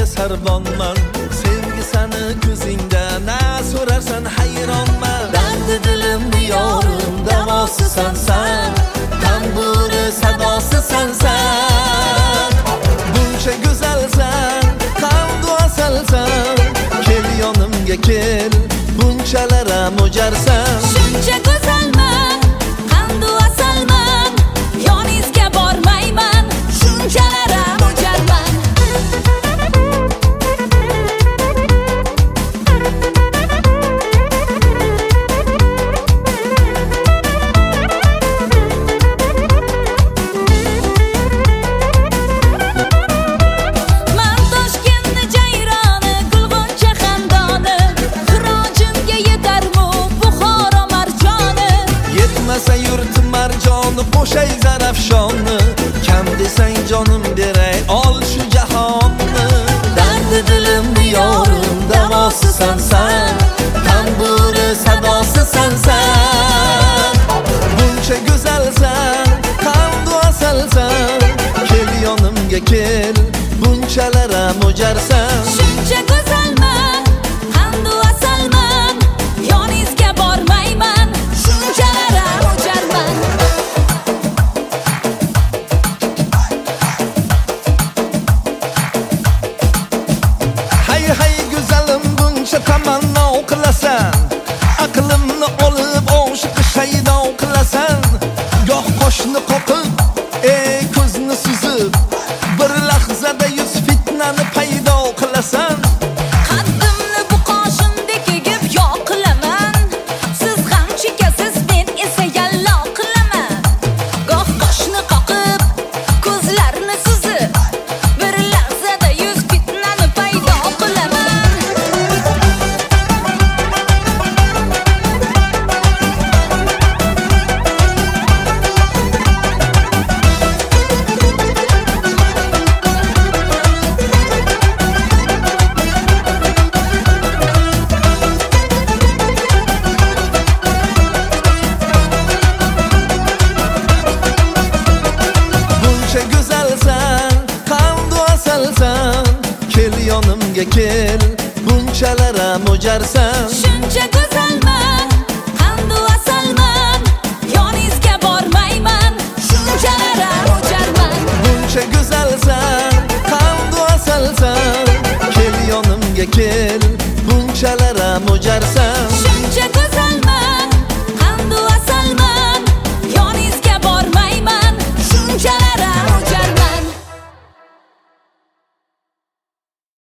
sarbonman. Sevgi seni ko'zingda, na so'rarsan hayronman. Dardi dilimni yorim, davosi sensan. Tamburi sadosi sensan. Buncha go'zalsan, qalbi asalsan. Kel yonimga kel, bunchalar mo'jarsan. Shuncha go'zalman, qandu asalman. Yoningizga bormayman, shunchalar mo'jarman. Yurtim marjoni qo'shay zarafshonni, kam desang jonim beray ol shu jahonni. Dardi dilimni yorim, davosi sensan. Tamburi sadosi sensan. Buncha go'zalsan, qalbi asalsan. Kel yonimga kel, bunchalar mo'jarsan. Shuncha go'zalman, qandu asalman. Yoningizga bormayman, shunchalar mo'jarman. Hay hay go'zalim, buncha tamanno qilasan. Aqlimni olib oshiq shaydo qilasan. Goh qoshni qoqib, ko'zni suzib, bir lahzada yuz fitnani paydo qilasan. Qaddimni bu qoshimdek egib yo'q qilaman. Siz ham chekasiz, men esa yallo qilaman. Goh qoshni qoqib, ko'zlarni suzib, bir lahzada yuz fitnani paydo qilaman. Buncha go'zalsan, qalbi asalsan. Kel yonimga kel, bunchalar mo'jarsan. Shuncha go'zalman, qandu asalman. Yoningizga bormayman, shunchalar mo'jarman. Buncha go'zalsan, qalbi asalsan. Kel yonimga kel, bunchalar mo'jarsan.